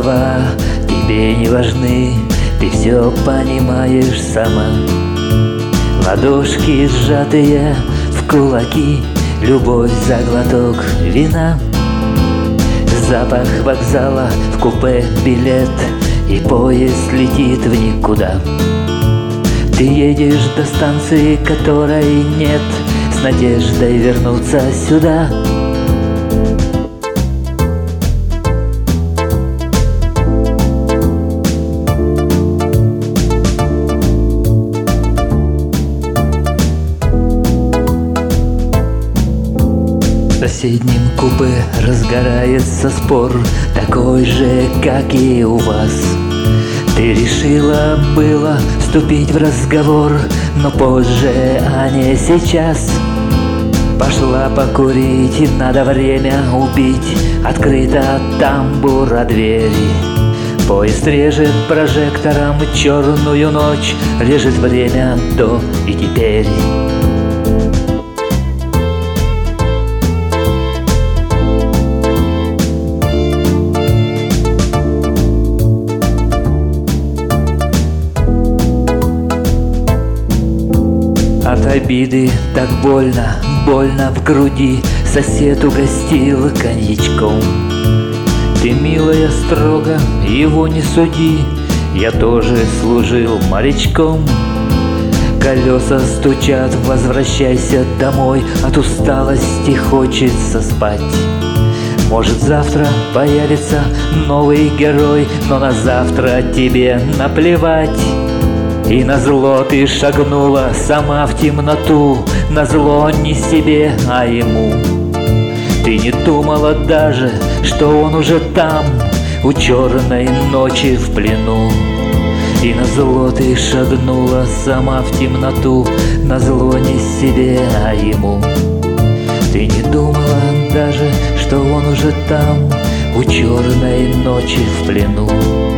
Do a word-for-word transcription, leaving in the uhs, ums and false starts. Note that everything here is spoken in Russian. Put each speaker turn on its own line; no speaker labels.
слова тебе не важны, ты все понимаешь сама. Ладошки сжатые в кулаки, любовь за глоток вина, запах вокзала, в купе билет, и поезд летит в никуда. Ты едешь до станции, которой нет, с надеждой вернуться сюда. В соседнем купе разгорается спор, такой же, как и у вас. Ты решила было вступить в разговор, но позже, а не сейчас. Пошла покурить, и надо время убить, открыта тамбура двери. Поезд режет прожектором черную ночь, режет время до и теперь. От обиды так больно, больно в груди, сосед угостил коньячком. Ты, милая, строго его не суди, я тоже служил морячком. Колеса стучат, возвращайся домой, от усталости хочется спать. Может, завтра появится новый герой, но на завтра тебе наплевать. И назло ты шагнула сама в темноту, назло не себе, а ему. Ты не думала даже, что он уже там, у черной ночи в плену. И назло ты шагнула сама в темноту, назло не себе, а ему. Ты не думала даже, что он уже там, у черной ночи в плену.